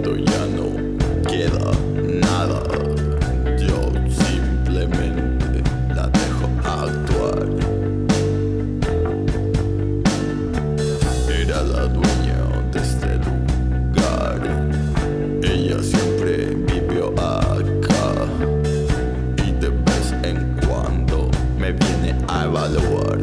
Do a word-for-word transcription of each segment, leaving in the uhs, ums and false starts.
momento ya no queda nada. Yo simplemente la dejo actuar. Era la dueña de este lugar. Ella siempre vivió acá y de vez en cuando me viene a evaluar.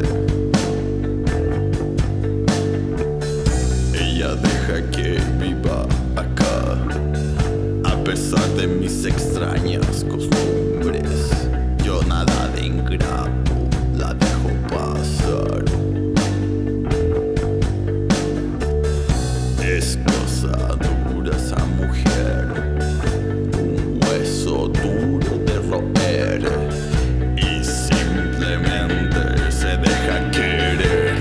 Ella deja que viva acá a pesar de mis extrañas costumbres. Yo nada de ingrato, la dejo pasar. Es cosa dura esa mujer, un hueso duro de roer, y simplemente se deja querer.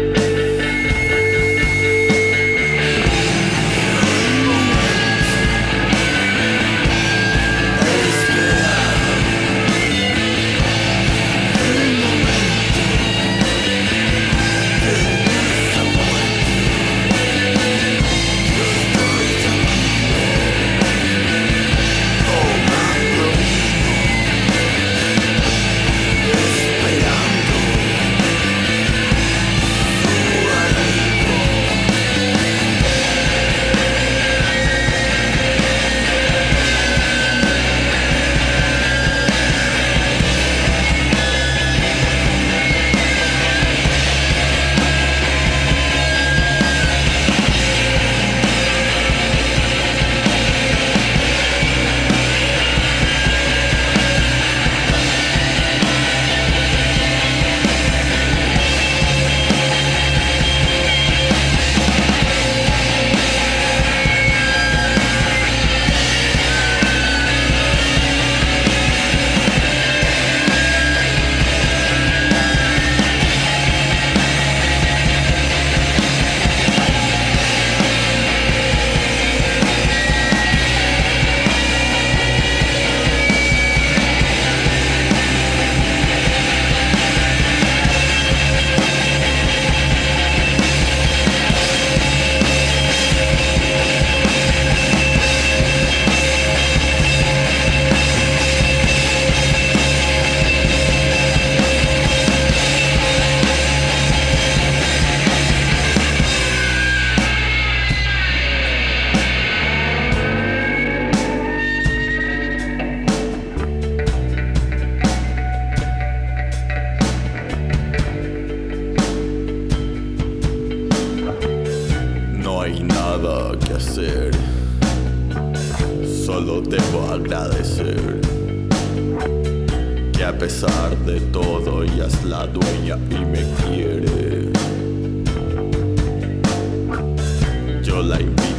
No hay nada que hacer, solo debo agradecer que a pesar de todo ella es la dueña y me quiere. Yo la invito